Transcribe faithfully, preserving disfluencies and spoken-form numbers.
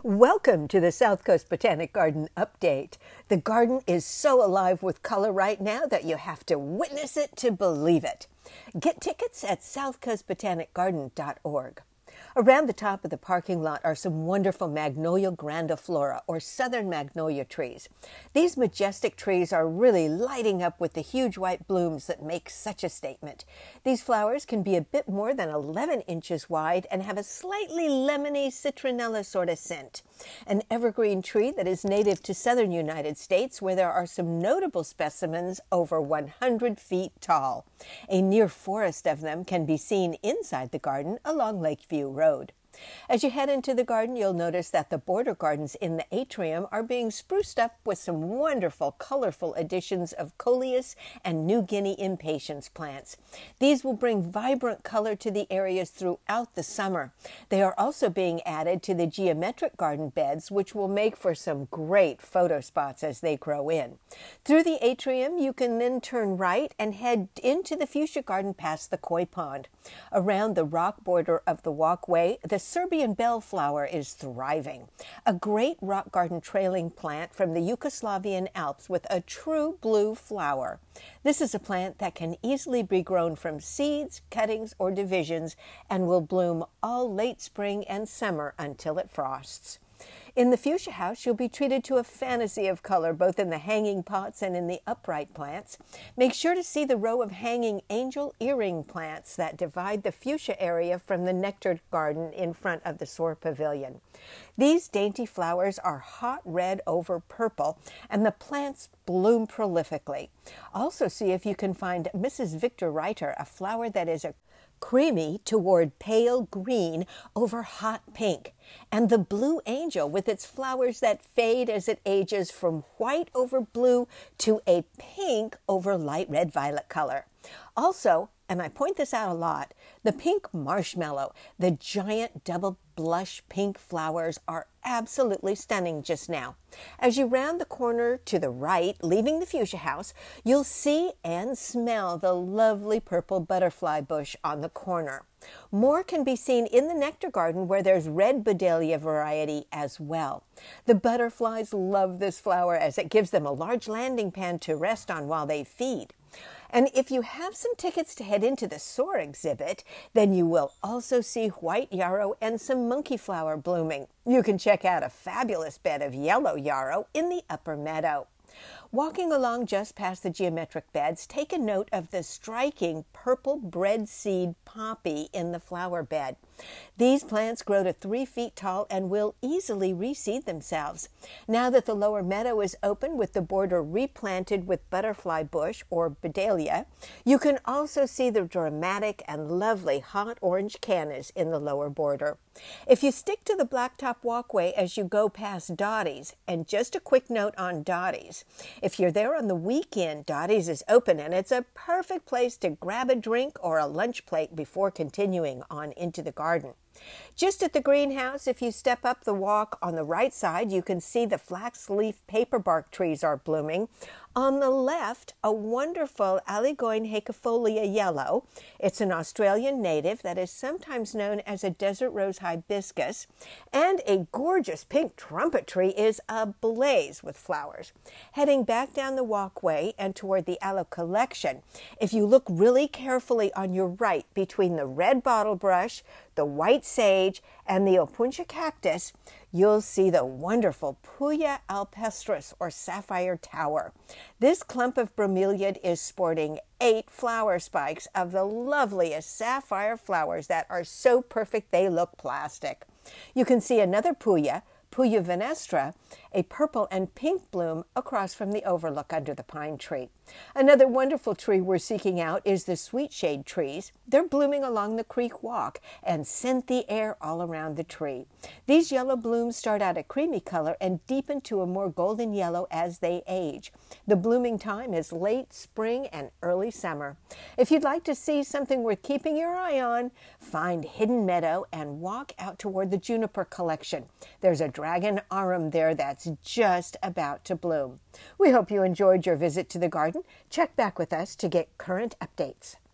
Welcome to the South Coast Botanic Garden Update. The garden is so alive with color right now that you have to witness it to believe it. Get tickets at south coast botanic garden dot org. Around the top of the parking lot are some wonderful Magnolia grandiflora, or southern magnolia trees. These majestic trees are really lighting up with the huge white blooms that make such a statement. These flowers can be a bit more than eleven inches wide and have a slightly lemony citronella sort of scent. An evergreen tree that is native to southern United States, where there are some notable specimens over one hundred feet tall. A near forest of them can be seen inside the garden along Lakeview Road. As you head into the garden, you'll notice that the border gardens in the atrium are being spruced up with some wonderful, colorful additions of coleus and New Guinea impatiens plants. These will bring vibrant color to the areas throughout the summer. They are also being added to the geometric garden beds, which will make for some great photo spots as they grow in. Through the atrium, you can then turn right and head into the fuchsia garden past the koi pond. Around the rock border of the walkway, the Serbian bellflower is thriving, a great rock garden trailing plant from the Yugoslavian Alps with a true blue flower. This is a plant that can easily be grown from seeds, cuttings, or divisions and will bloom all late spring and summer until it frosts. In the fuchsia house, you'll be treated to a fantasy of color, both in the hanging pots and in the upright plants. Make sure to see the row of hanging angel earring plants that divide the fuchsia area from the nectar garden in front of the Soar Pavilion. These dainty flowers are hot red over purple, and the plants bloom prolifically. Also see if you can find Missus Victor Reiter, a flower that is a creamy toward pale green over hot pink, and the blue angel with its flowers that fade as it ages from white over blue to a pink over light red violet color. Also, and I point this out a lot, the pink marshmallow, the giant double blush pink flowers are absolutely stunning just now. As you round the corner to the right, leaving the fuchsia house, you'll see and smell the lovely purple butterfly bush on the corner. More can be seen in the nectar garden, where there's red Budalia variety as well. The butterflies love this flower as it gives them a large landing pan to rest on while they feed. And if you have some tickets to head into the Soar exhibit, then you will also see white yarrow and some monkey flower blooming. You can check out a fabulous bed of yellow yarrow in the upper meadow. Walking along just past the geometric beds, take a note of the striking purple bread seed poppy in the flower bed. These plants grow to three feet tall and will easily reseed themselves. Now that the lower meadow is open with the border replanted with butterfly bush or Budalia, you can also see the dramatic and lovely hot orange cannas in the lower border. If you stick to the blacktop walkway as you go past Dottie's, and just a quick note on Dottie's, if you're there on the weekend, Dottie's is open and it's a perfect place to grab a drink or a lunch plate before continuing on into the garden. Just at the greenhouse, if you step up the walk on the right side, you can see the flax leaf paperbark trees are blooming. On the left, a wonderful Aligoin haekifolia yellow. It's an Australian native that is sometimes known as a desert rose hibiscus. And a gorgeous pink trumpet tree is ablaze with flowers. Heading back down the walkway and toward the aloe collection, if you look really carefully on your right between the red bottle brush, the white sage, and the opuntia cactus, you'll see the wonderful Puya alpestris, or sapphire tower. This clump of bromeliad is sporting eight flower spikes of the loveliest sapphire flowers that are so perfect they look plastic. You can see another Puya, Puya venestra, a purple and pink bloom across from the overlook under the pine tree. Another wonderful tree we're seeking out is the sweet shade trees. They're blooming along the creek walk and scent the air all around the tree. These yellow blooms start out a creamy color and deepen to a more golden yellow as they age. The blooming time is late spring and early summer. If you'd like to see something worth keeping your eye on, find Hidden Meadow and walk out toward the juniper collection. There's a dragon arum there that's just about to bloom. We hope you enjoyed your visit to the garden. Check back with us to get current updates.